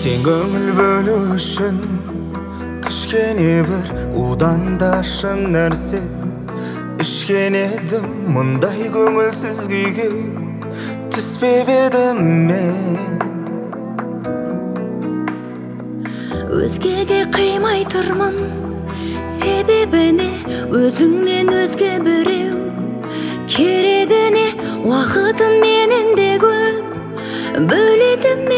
Сен көңіл бөлу үшін кішкене бір удан да шын нәрсе ішкен едім. Мұндай көңілсіз күйге түспеп едім мен. Өзгеге қимай тұрмын, себебіне өзіңнен өзге біреу керегіне уақытын менен де көп бөледі ме?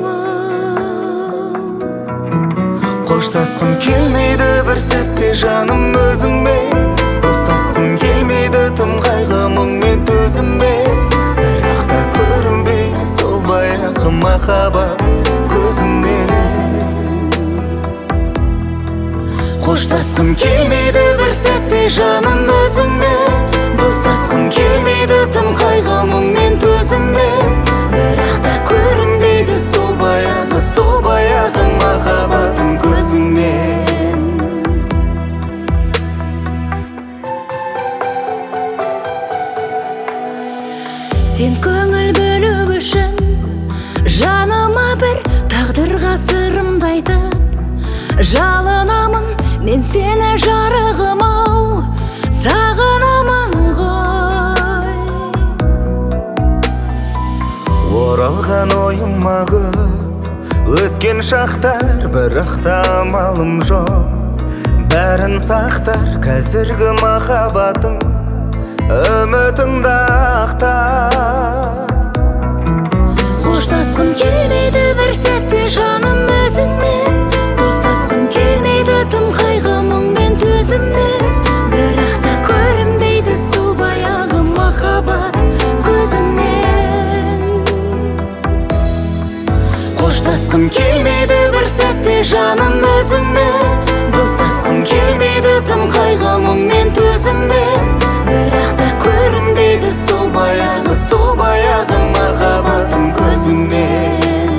Қоштасқым келмейді бір сәтте жаным өзіңмен, достасқым келмейді тым қайғы мұңмен төзіммен. Бірақ та көрінбейді сол баяғы махаббат көзіңнен. Қоштасқым келмейді бір сәтте жаным өзіңмен, достасқым келмейді тым қайғы мұңмен төзіммен. Бірақ та көрінбейді сол баяғы махаббатым көзіңнен. Сен көңіл бөлу үшін жаныма бір тағдырға сырымды айтып жалынамын. Мен сені жарығым ау, сағынамын ғой. Оралған ойыма көп өткен шақтар, бірақ та амалым жоқ. Бәрін сақтар қазіргі махаббатың, үмітіңді ақтар. Қоштасқым келмейді бір сәтте жаным өзіңмен, достасқым келмейді тым қайғы мұңмен төзіммен. Бірақ та көрінбейді сол баяғы махаббат көзіңнен. Қоштасқым келмейді бір сәтте жаным өзіңмен, достасқым келмейді тым қайғы мұңмен төзіммен. Бірақ та көрінбейді сол баяғы махаббатым көзіңнен.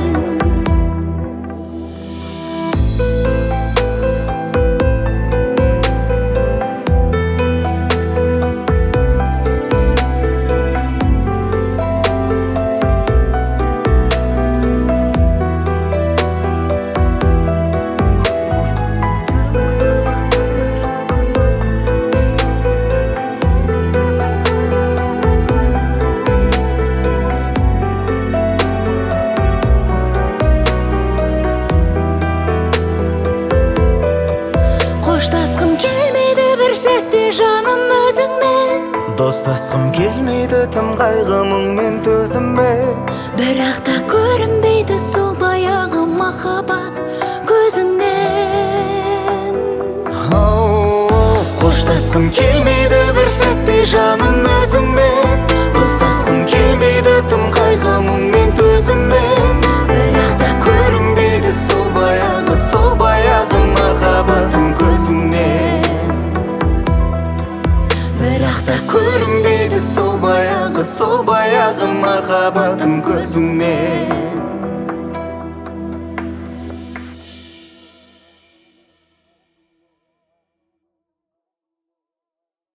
Қоштасқым келмейді бір сәтте жаным өзіңмен, достасқым келмейді тым қайғы мұңмен төзіммен. бірақ та көрінбейді сол баяғы махаббат көзіңнен. Қоштасқым келмейді бір сәтте жаным өзіңмен, достасқым келмейді тым қайғы мұңмен төзіммен. Бірақ та көрінбейді сол баяғы махаббатым көзіңнен. Бірақ та көрінбейді сол баяғы махаббатым көзіңнен.